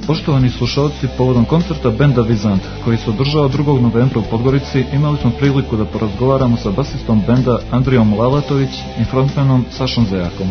Poštovani slušalci, povodom koncerta benda Vizant, koji se održao 2. novembra u Podgorici, imali smo priliku da porazgovaramo sa basistom benda Andrijom Lalatović i frontmanom Sašom Zejakom.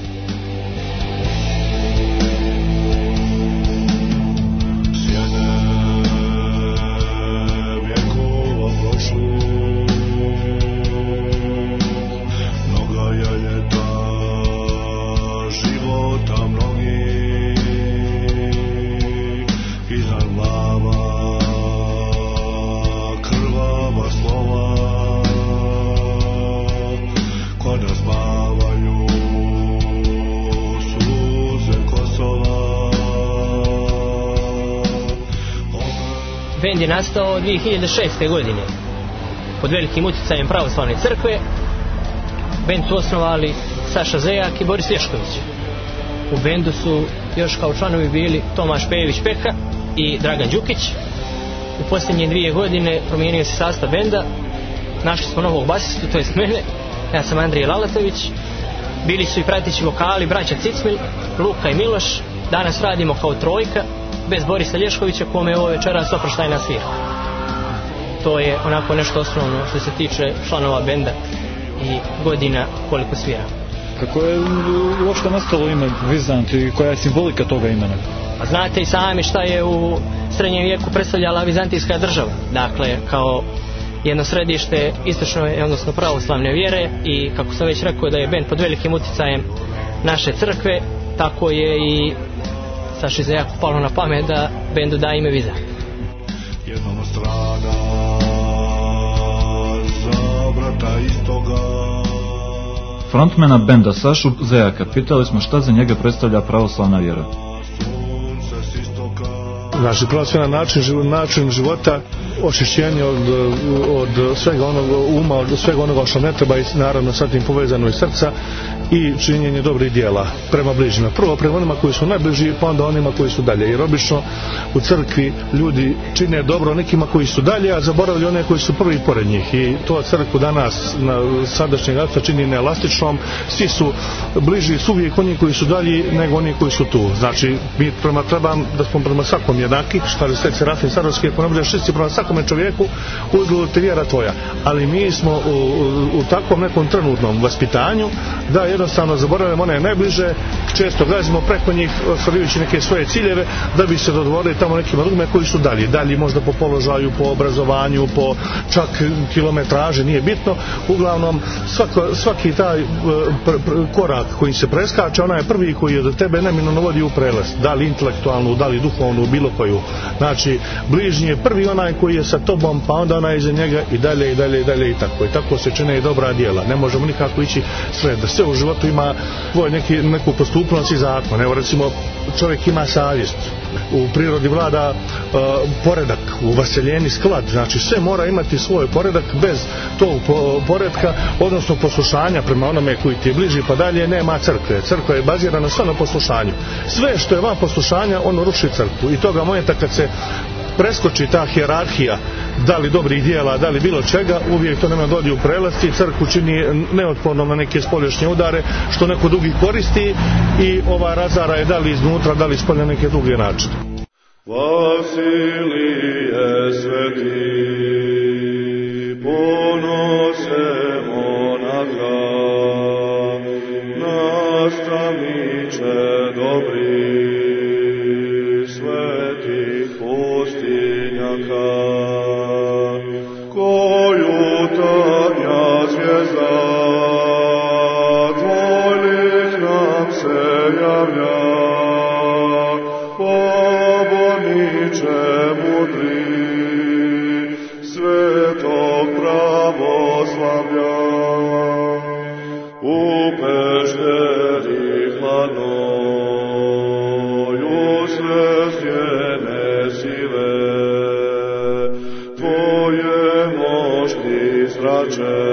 Bend je nastao 2006. godine pod velikim utjecajem pravoslavne crkve. Bend su osnovali Saša Zejak i Boris Lješković. U bendu su još kao članovi bili Tomaš Pejević Peka i Dragan Đukić. U posljednje 2 godine promijenio se sastav benda. Našli smo novog basistu, to jest mene. Ja sam Andrij Lalatović. Bili su i prateći vokali braća Cicmil, Luka i Miloš. Danas radimo kao trojka bez Borisa Lješkovića, kome je ovo večeras oproštajna svira. To je onako nešto osnovno što se tiče članova benda i godina koliko svira. Kako je uopšte nastalo ime Vizant i koja je simbolika toga imena? A znate i sami šta je u srednjem vijeku predstavljala vizantijska država. Dakle, kao jedno središte istočne, odnosno pravoslavne vjere, i kako sam već rekao da je bend pod velikim utjecajem naše crkve, tako je i Saši Zejaku palo na pamet da bendu da ime Vizant. Jednom strana za brata istoga. Frontmana benda Sašu Zejaka pitali smo šta za njega predstavlja pravoslavna vjera. Znači, pravoslavna način života, očišćenje od svega onoga uma, od svega onoga što ne treba, i naravno sa tim povezano i srca, i činjenje dobrih djela prema bližnjima. Prvo prema onima koji su najbliži, pa onda onima koji su dalje. Jer obično u crkvi ljudi čine dobro nekima koji su dalje, a zaboravljaju one koji su prvi pored njih. I to crkvu danas na sadašnjeg acta čini neelastičnom. Svi su bliži su uvijek oni koji su dalji nego oni koji su tu. Znači, mi trebam da smo prema svakom jednaki, što je Sveti Serafim Sarovski, ako ne budeš čisti prema svakome čovjeku, uzgled te vjera tvoja. Ali mi smo u takvom nekom trenutnom vaspitanju da jednostavno zaboravljamo one najbliže, često gledamo preko njih ostvarivajući neke svoje ciljeve da bi se dodvorili tamo nekima drugima koji su dalji možda po položaju, po obrazovanju, po čak kilometraži, nije bitno. Uglavnom svaki taj korak koji se preskače, onaj je prvi koji je do tebe neminovno vodi u prelaz, da li intelektualnu, da li duhovnu, bilo koju. Znači, bližnji je prvi onaj koji je sa tobom, pa onda onaj iza njega i dalje i tako. I tako se čine i dobra djela. Ne možemo nikako ići sred. Da sve u životu ima neku postupnost i zakon. Evo, recimo, čovjek ima savjest. U prirodi vlada poredak, u vaseljeni sklad. Znači, sve mora imati svoj poredak. Bez tog poredka, odnosno poslušanja prema onome koji ti je bliži pa dalje, nema crkve. Crkva je bazirana sve na poslušanju. Sve što je van poslušanja, ono ruši crkvu. I toga momenta kad se preskoči ta hijerarhija, da li dobrih dijela, da li bilo čega, uvijek to nema dodi u prelasci, crkvu čini neotpornom na neke spoljašnje udare, što neko drugi koristi i razara je da li iznutra, da li spolja neke druge načine. Vasilije sveti, ponose monaha, nastavniče dobri, svetih pustinjaka, koju tanja zvijezda, tvoj lik nam se javlja, poborniče mudri, svetog pravoslavlja, u pešteri hladnoj, usred stjene sive, tvoje mošti zrače,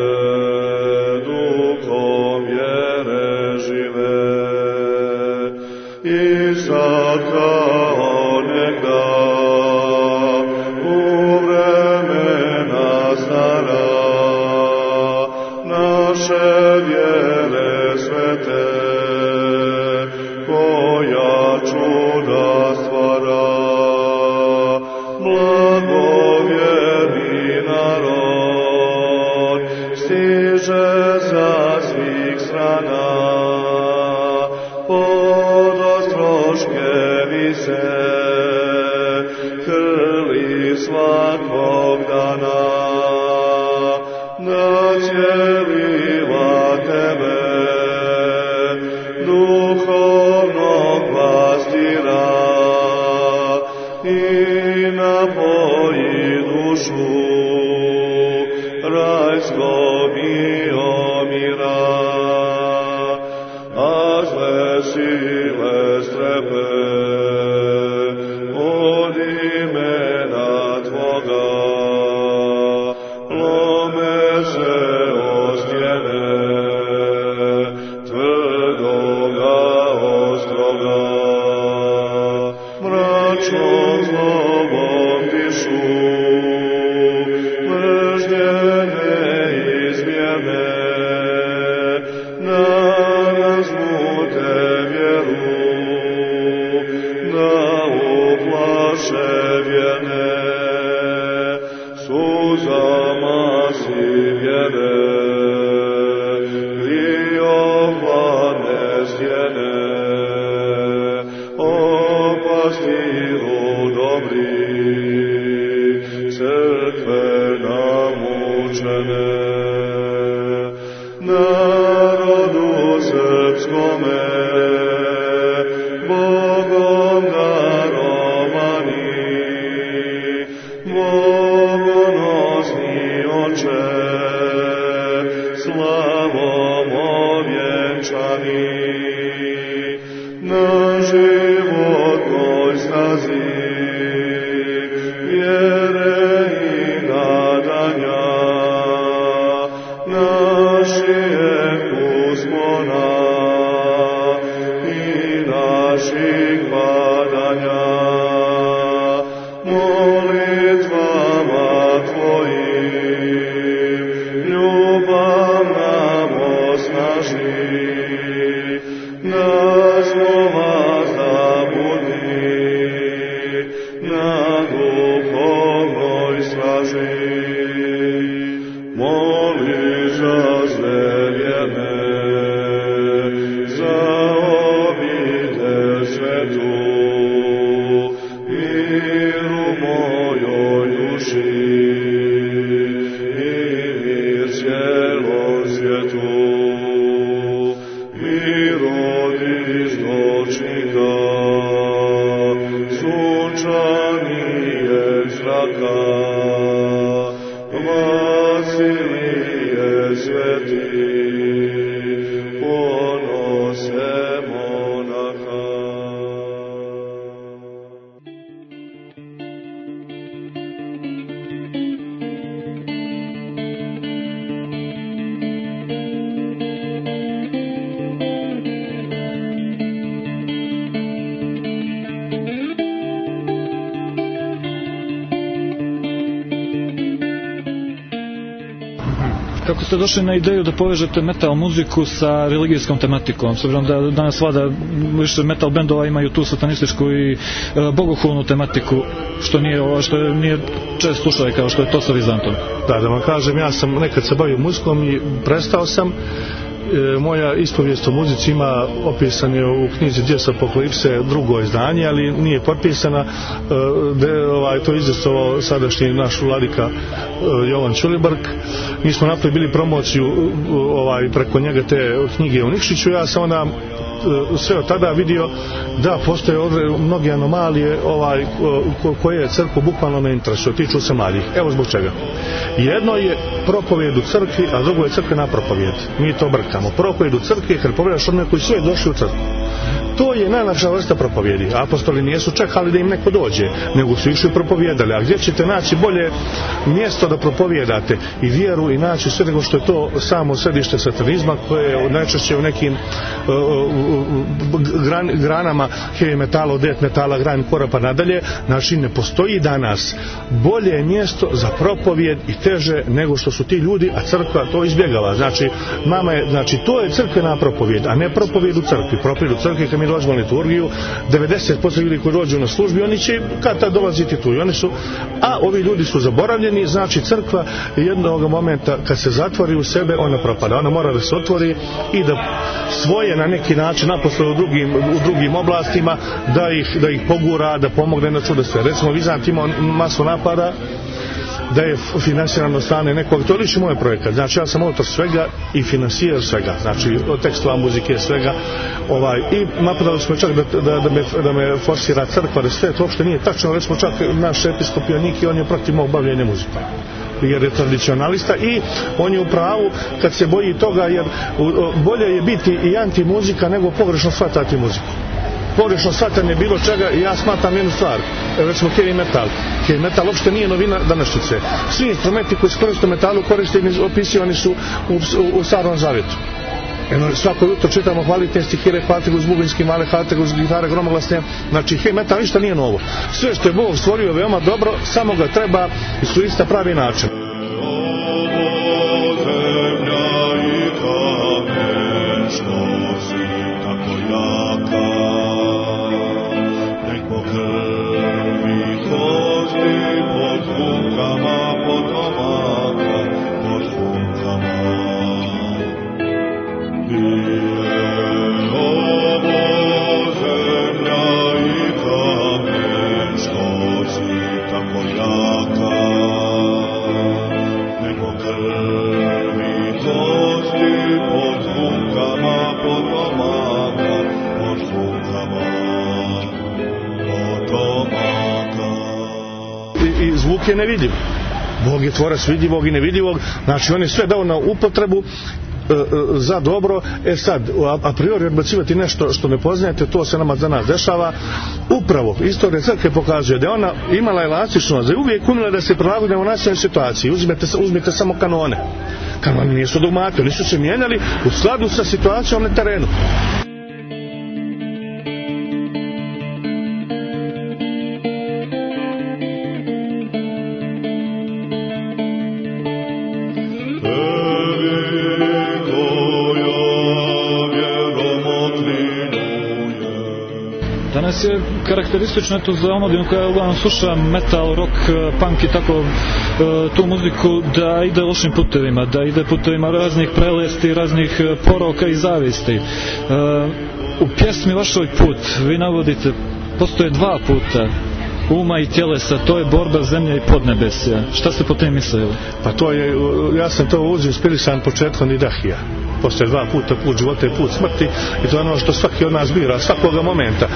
duhom vjere žive, i sad kao negda, u vremena stara, naše vjere svete, koja čuda stvar. se krli svakog dana, nacijelila tebe, duhovnog pastira, i napoji dušu rajskog mira, a zle sile strepe od imena Tvoga, lome se o stjene tvrdoga ostroga, mračnom zlobom dišu, mržnje neizmjerne, narazmute vjeru, da uplaše vjerne, suzama sivjene, grijovane stjene, o pastiru dobri, crkve namučene, narodu srpskome, Bogom darovani, bogonosni Oče, slavom ovjenčani, na životnoj stazi vjere i nadanja, našijeg uspona i naših padanja, molitvama Tvojim ljubav nam osnaži, nas vas da budi na duhovnoj straži. Moli za nevjerne, za obitelj svetu, miru mojoj duši i mir cijelom svijetu, mir od istočnika, sunčanijeg zraka, Vasilije sveti, ponose monaha. Kako ste došli na ideju da povežete metal muziku sa religijskom tematikom, s obzirom da danas vlada više metal bendova imaju tu satanističku i bogohulnu tematiku, što nije čest slušaj kao što je to sa Vizantom? Da vam kažem, ja sam nekad se bavio muzikom i prestao sam. Moja ispovijest o muzici ima opisan je u knjizi Dies Apokalipse, drugo izdanje, ali nije potpisana. To izdestovao sadašnji naš vladika Jovan Ćulibrk. Mi smo napravili bili promociju preko njega te knjige u Nikšiću. Ja sam onda sve od tada vidio da postoje mnoge anomalije koje crkvu bukvalno ne interesuju, tiču se mladih. Evo zbog čega. Jedno je propovijed u crkvi, a drugo je crkvena propovijed. Mi to brkamo. Propovijed u crkvi je kad povedaš onome koji su već došli u crkvu. To je najlakša vrsta propovijedi. Apostoli nisu čekali da im neko dođe, nego su išli propovijedali. A gdje ćete naći bolje mjesto da propovijedate i vjeru i naći sve nego što je to samo središte satanizma, koje je najčešće u nekim granama heavy metala, od death metala, grindcore pa nadalje. Znači ne postoji danas bolje mjesto za propovijed i teže nego što su ti ljudi, a crkva to izbjegava. Znači to je crkvena propovijed, a ne propovijed u crkvi. Propovijed u crkvi kad mi dođu na liturgiju, 90% ljudi koji dođu na službi, oni će kad tad dolaziti tu i oni su, a ovi ljudi su zaboravljeni, znači crkva jednog momenta kad se zatvori u sebe, ona propada, ona mora da se otvori i da svoje na neki način naposle u drugim oblastima, da ih pogura, da pomogne na čudo sve. Recimo Vizant ima masu napada da je finansirano od strane nekog, to je liči moj projekat, znači ja sam autor svega i finansijer svega, znači od tekstova, muzike, svega, i napadali smo čak da me forsira crkva, da sve to uopšte nije tačno, recimo čak naš episkop Joniki, on je protiv mog bavljenja muzikom, jer je tradicionalista i on je u pravu kad se boji toga, jer bolje je biti i anti-muzika nego pogrešno shvatati muziku. Pogrešno shvatanje bilo čega i ja smatram jednu stvar, recimo heavy metal. Heavy metal uopšte nije novina današnjice. Svi instrumenti koji se koriste u metalu opisivani su u Starom Zavjetu. Svako jutro čitamo hvalite stihire, hvalite uz bubinski male, hvalite uz gitare gromoglasne, znači heavy metal ništa nije novo. Sve što je Bog stvorio veoma dobro, samo ga treba iskoristiti na pravi način. Je nevidljiv. Bog je tvorac vidljivog i nevidljivog, znači on je sve dao na upotrebu za dobro. Sad, a priori odbacivati nešto što ne poznajete, to se nama za nas dešava. Upravo, istorija crkve pokazuje da je ona imala elastičnost, da je uvijek umjela da se prilagode u nacionalnoj situaciji. Uzmite samo kanone. Kanoni nisu dogmati, oni su se mijenjali u skladu sa situacijom na terenu. Danas je karakteristično to za omladinu koja uglavnom sluša metal, rock, punk i tako tu muziku, da ide lošim putevima, da ide putevima raznih prelesti, raznih poroka i zavisti. U pjesmi vašoj Put vi navodite, postoje dva puta uma i tjelesa, to je borba zemlje i podnebesja. Šta ste po tim mislili? Pa to je, ja sam to uzeo inspirisan početkom Nidahija. Postoje dva puta, put života i put smrti, i to je ono što svaki od nas bira, svakoga momenta.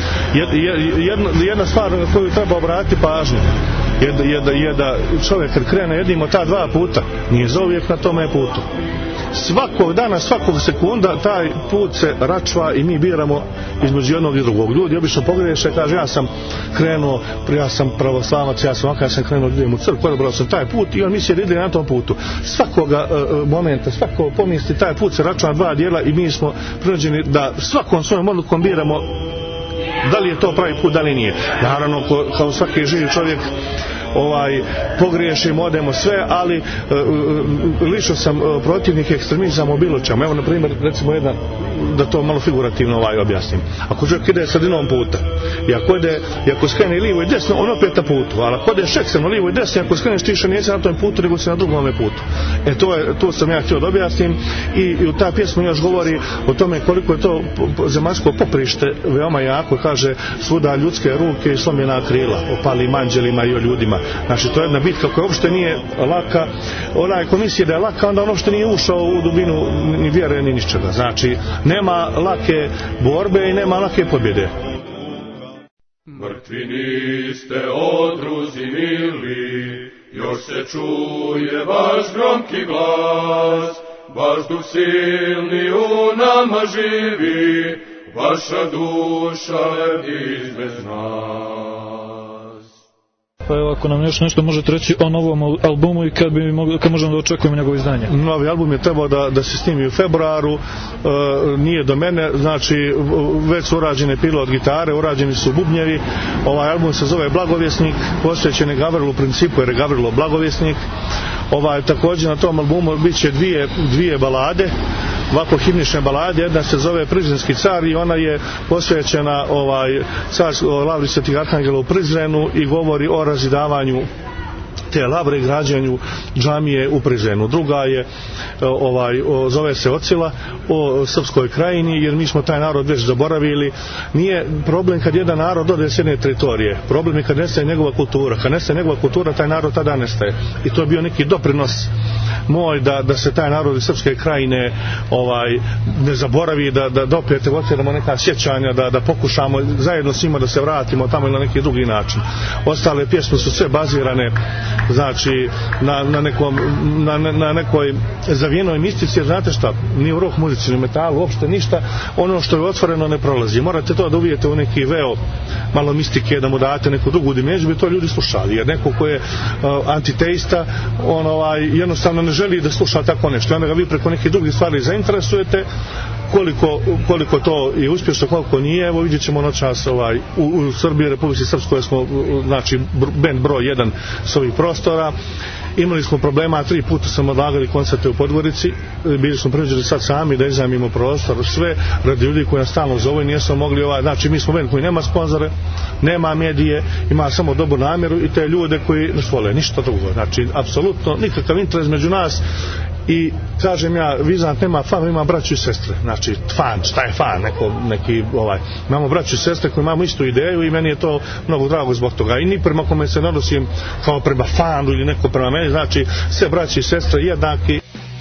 Jedna stvar na koju treba obratiti pažnju je da čovjek kad krene jednim od ta dva puta, nije zauvijek na tome putu. Svakog dana, svakog sekunda taj put se račva i mi biramo između jednog i drugog. Ljudi obično pogreše, kaže ja sam krenuo, ja sam pravoslavac, ja sam krenuo da idem u crkvu, odabrao sam taj put i on misli da ide na tom putu. Svakoga momenta, svako pomisli, taj put se račva na dva dijela i mi smo prinuđeni da svakom svojom odlukom biramo da li je to pravi put, da li nije. Naravno, kao svaki živi čovjek pogriješimo, odemo sve, ali lično sam protivnik ekstremizama u bilo čemu. Evo, na primjer, recimo jedna, da to malo figurativno objasnim. Ako čovjek ide sredinom puta i ako skrene lijevo i desno, on opet na putu, ali ako ide šeksem lijevo i desno, ako skreneš tiše, nije se na tom putu, nego se na drugom putu. To sam ja htio da objasnim i ta pjesma još govori o tome koliko je to zemaljsko poprište veoma jako, kaže svuda ljudske ruke i slomljena krila, o palim anđelima i o ljudima. Znači, to je jedna bitka koja uopšte nije laka. Onaj ko misli da je laka, onda on uopšte nije ušao u dubinu ni vjere ni ničega. Znači, nema lake borbe i nema lake pobjede. Mrtvi niste odruzi mili, još se čuje vaš gromki glas, vaš duh silni u nama živi, vaša duša lebdi bez nas. Pa evo, ako nam još nešto možete reći o novom albumu i kad možemo da očekujemo njegovo izdanje? Novi album je trebao da se snimi u februaru, nije do mene, znači već su urađene pilot gitare, urađeni su bubnjevi. Ovaj album se zove Blagovjesnik, posvećen je Gavrilu, u principu jer je Gavrilo Blagovjesnik. Također na tom albumu bit će dvije balade, ovako himnične balade. Jedna se zove Prizrenski car i ona je posvećena lavri svetih arhangela u Prizrenu i govori o razidavanju te lavre i građenju džamije u Prizrenu. Druga je zove se Ocila, o Srpskoj krajini, jer mi smo taj narod već zaboravili. Nije problem kad jedan narod ode s jedne teritorije, problem je kad nestaje njegova kultura. Kad nestaje njegova kultura, taj narod tada nestaje. I to je bio neki doprinos moj da se taj narod iz Srpske krajine ne zaboravi, da opet otvorimo neka sjećanja, da pokušamo zajedno s njima da se vratimo tamo ili na neki drugi način. Ostale pjesme su sve bazirane znači na nekoj zavijenoj mistici, jer znate šta, ni u rock muzici, ni u metalu, uopšte ništa, ono što je otvoreno ne prolazi. Morate to da uvijete u neki veo malo mistike, da mu date neku drugu dimenziju, bi to ljudi slušali, jer neko ko je antiteista, jednostavno ne želi da sluša tako nešto, onda ga vi preko nekih drugih stvari zainteresujete. Koliko to je uspješno, koliko nije, evo vidjet ćemo noćas u Srbiji, Republici Srpskoj smo znači band broj 1 s ovih prostora. Imali smo problema, 3 puta smo odlagali koncerte u Podgorici, bili smo prinuđeni sad sami da iznajmimo prostor, sve radi ljudi koji nas stalno zove, nijesmo mogli znači mi smo band koji nema sponzore, nema medije, ima samo dobru namjeru i te ljude koji nas vole, ništa drugo, znači apsolutno nikakav interes među nas. I kažem ja, Vizant nema fan, ima braću i sestre. Znači fan, šta je fan, imamo braću i sestre koji imamo istu ideju i meni je to mnogo drago zbog toga. I ni prema kome se ne odnosim kao prema fanu ili neko prema meni, znači sve braći i sestre jednaki.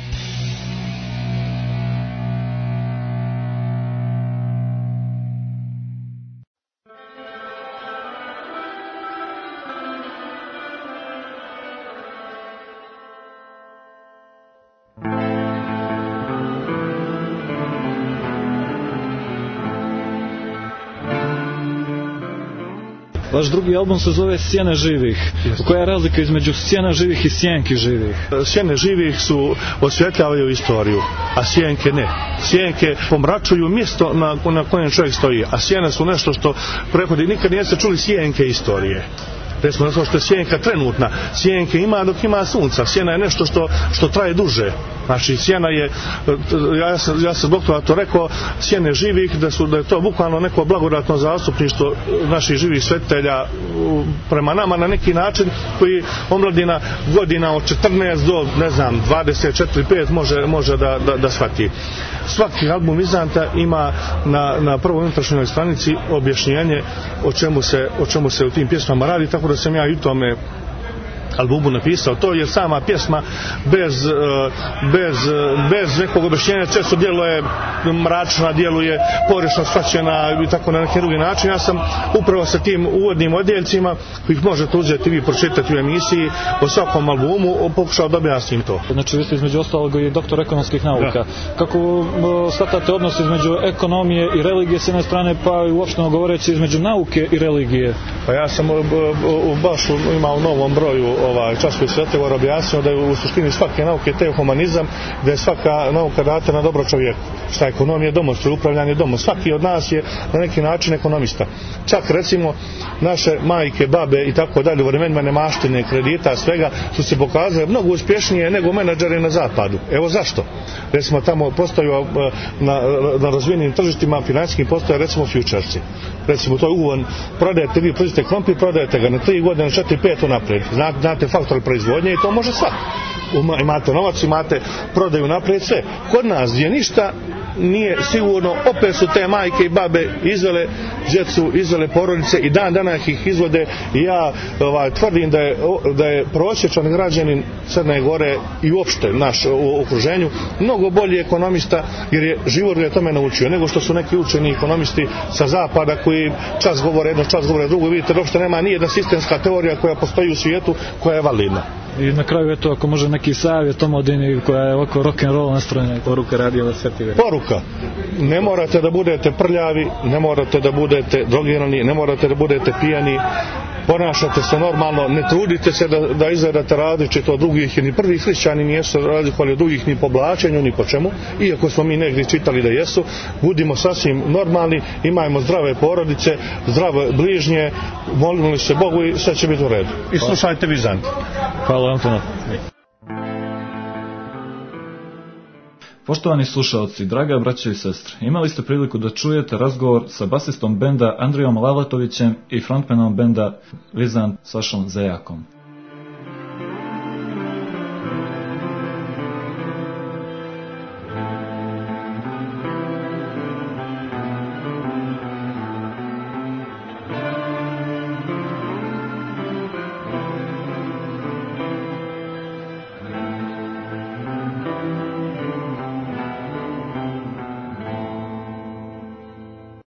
Vaš drugi album se zove Sjene živih. Koja je razlika između sjena živih i sjenki živih? Sjene živih osvjetljavaju istoriju, a sjenke ne. Sjenke pomračuju mjesto na kojem čovjek stoji, a sjene su nešto što prehodi. Nikad nije se čuli sjenke istorije. Recimo zato što je sjenka trenutna. Sjenke ima dok ima sunca. Sjena je nešto što traje duže. Znači sjena je, ja sam zbog toga to rekao, sjene živih, da je to bukvalno neko blagodatno zastupništvo naših živih svetitelja prema nama na neki način koji omladina godina od 14 do 24-5 može da shvati. Svaki album Vizanta ima na prvoj unutrašnjoj stranici objašnjenje o čemu se u tim pjesmama radi, tako da sam ja i u tome albumu napisao to, jer sama pjesma bez nekog objašnjenja često djeluje mračna, djeluje pogrešno shvaćena i tako na neki drugi način. Ja sam upravo sa tim uvodnim odjeljcima koji ih možete uzeti i vi pročitati u emisiji o svakom albumu pokušao da objasnim to. Znači vi ste između ostalog i doktor ekonomskih nauka. Da. Kako shvatate odnos između ekonomije i religije s jedne strane, pa i uopšteno govoreći između nauke i religije? Pa ja sam baš imao u novom broju časopis Svetogor objasnio da je u suštini svake nauke te humanizam, da je svaka nauka data na dobro čovjeku. Šta je ekonomija, domostroj, upravljanje domom. Svaki od nas je na neki način ekonomista. Čak recimo naše majke, babe i tako dalje u vremenima nemaštine, kredita, svega su se pokazale mnogo uspješnije nego menadžeri na zapadu. Evo zašto? Recimo tamo postoji na razvijenim tržištima financijskim postoje recimo futuresi. Recimo to je ugovor, prodajete vi, proizvodite krompir, prodajete ga na 3 godine, na 4-5 unaprijed. Znate faktor proizvodnje i to može svak. Imate novac, imate prodaju naprijed, sve. Kod nas gdje ništa nije sigurno, opet su te majke i babe izvele djecu, izvele porodice i dan danas ih izvode i ja tvrdim da je prosječan građanin Crne Gore i uopšte naš u okruženju mnogo bolji ekonomista, jer je život ga tome naučio, nego što su neki učeni ekonomisti sa zapada koji čas govore jedno, čas govore drugo. Vidite, uopšte nema nijedna sistemska teorija koja postoji u svijetu koja je validna. I na kraju eto, ako može neki savjet omladini koja je oko rock'n'roll nastrojena. Poruka radio na Svetine. Poruka. Ne morate da budete prljavi, ne morate da budete drogirani, ne morate da budete pijani. Ponašate se normalno, ne trudite se da izgledate različito od drugih, jer ni prvi hrišćani nisu razlikovali od drugih ni po oblačenju, ni po čemu, iako smo mi negdje čitali da jesu. Budimo sasvim normalni, imajmo zdrave porodice, zdrave bližnje, molimo se Bogu i sve će biti u redu. I slušajte Vizant. Hvala vam puno. Poštovani slušalci, draga braćo i sestre, imali ste priliku da čujete razgovor sa basistom benda Andrijom Lavletovićem i frontmanom benda Vizant Sašom Zejakom.